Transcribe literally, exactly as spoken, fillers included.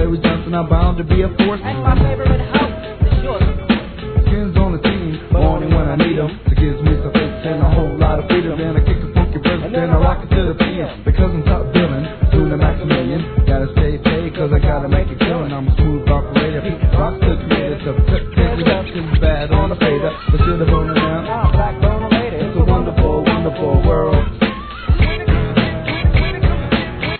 Larry Johnson, I'm bound to be a force. And my favorite house is yours. Skins on the team, but only when I need them. It gives me some faith and a whole lot of freedom. Then I kick a funky verse, then I rock it to the P M. Because I'm top billing, soon to max a million. Gotta stay paid, cause I gotta make it killing. I'm a smooth operator, rock the creator. The production's bad on the fader, but still the bone around. Now black bone lady. It's a wonderful, wonderful world.